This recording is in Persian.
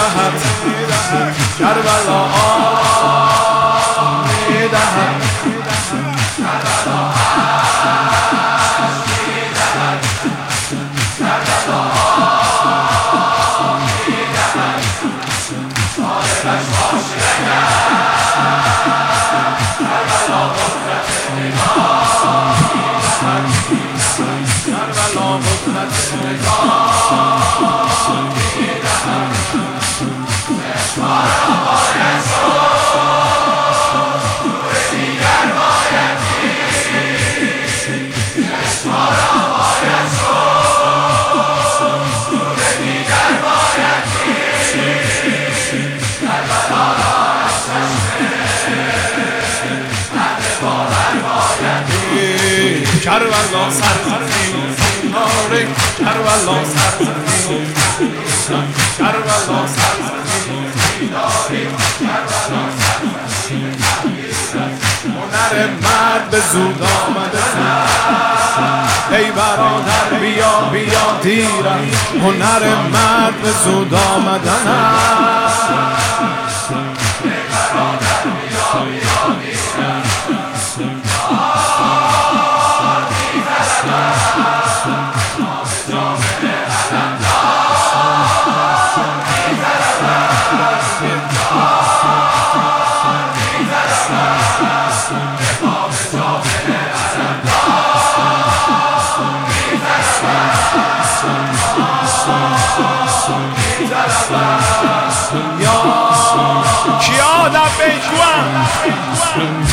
میدهد کربلا میدهد کربلا سرزمین ناره کربلا سرزمین کربلا سرزمین داری کربلا سرزمین هنر مرد به زود آمده ای برادر بیا بیا دیرم هنر مرد به زود آمدن ای برادر بیا بیا دیرم یا کیا لبیک